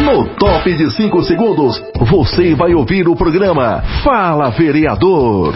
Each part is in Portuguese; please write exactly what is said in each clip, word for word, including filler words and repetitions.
No top de cinco segundos, você vai ouvir o programa Fala Vereador.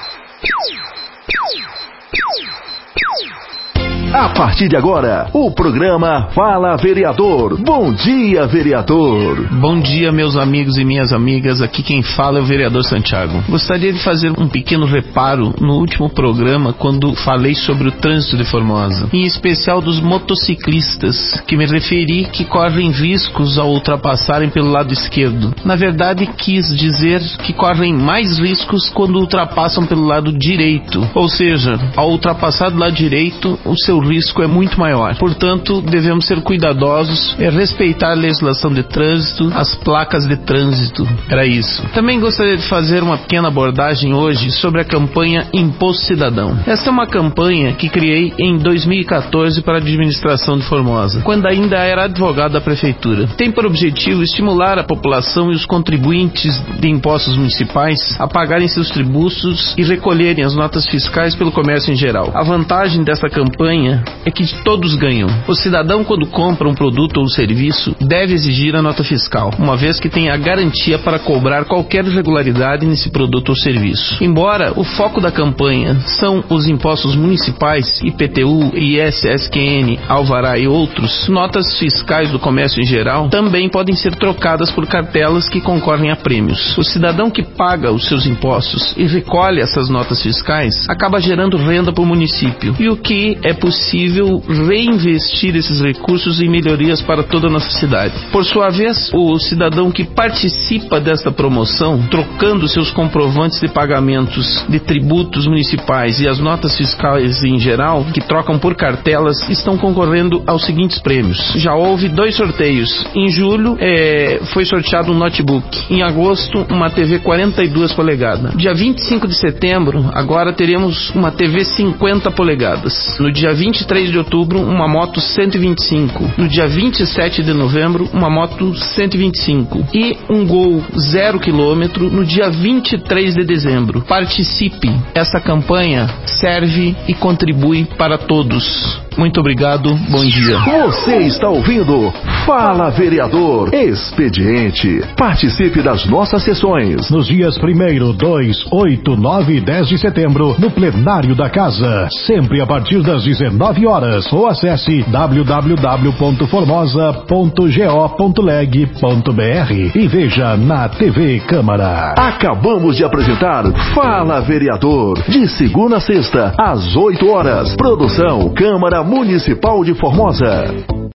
A partir de agora, o programa Fala Vereador. Bom dia, vereador. Bom dia, meus amigos e minhas amigas. Aqui quem fala é o vereador Santiago. Gostaria de fazer um pequeno reparo no último programa, quando falei sobre o trânsito de Formosa, em especial dos motociclistas, que me referi que correm riscos ao ultrapassarem pelo lado esquerdo. Na verdade, quis dizer que correm mais riscos quando ultrapassam pelo lado direito. Ou seja, ao ultrapassar do lado direito, o seu o risco é muito maior. Portanto, devemos ser cuidadosos e respeitar a legislação de trânsito, as placas de trânsito. Era isso. Também gostaria de fazer uma pequena abordagem hoje sobre a campanha Imposto Cidadão. Essa é uma campanha que criei em dois mil e quatorze para a administração de Formosa, quando ainda era advogado da prefeitura. Tem por objetivo estimular a população e os contribuintes de impostos municipais a pagarem seus tributos e recolherem as notas fiscais pelo comércio em geral. A vantagem dessa campanha é que todos ganham. O cidadão, quando compra um produto ou um serviço, deve exigir a nota fiscal, uma vez que tem a garantia para cobrar qualquer irregularidade nesse produto ou serviço. Embora o foco da campanha são os impostos municipais, I P T U, I S, S Q N, Alvará e outros, notas fiscais do comércio em geral também podem ser trocadas por cartelas que concorrem a prêmios. O cidadão que paga os seus impostos e recolhe essas notas fiscais acaba gerando renda para o município, e o que é possível possível reinvestir esses recursos em melhorias para toda a nossa cidade. Por sua vez, o cidadão que participa desta promoção, trocando seus comprovantes de pagamentos de tributos municipais e as notas fiscais em geral, que trocam por cartelas, estão concorrendo aos seguintes prêmios. Já houve dois sorteios. Em julho, é, foi sorteado um notebook. Em agosto, uma T V quarenta e duas polegadas. Dia vinte e cinco de setembro, agora teremos uma T V cinquenta polegadas. No dia vinte e três de outubro, uma moto cento e vinte e cinco. No dia vinte e sete de novembro, uma moto cento e vinte e cinco. E um Gol zero quilômetro no dia vinte e três de dezembro. Participe. Essa campanha serve e contribui para todos. Muito obrigado. Bom dia. Você está ouvindo Fala Vereador Expediente. Participe das nossas sessões nos dias primeiro, dois, oito, nove e dez de setembro, no plenário da casa, sempre a partir das dezenove horas, ou acesse w w w ponto formosa ponto go ponto leg ponto b r e veja na T V Câmara. Acabamos de apresentar Fala Vereador, de segunda a sexta, às oito horas. Produção Câmara Municipal de Formosa.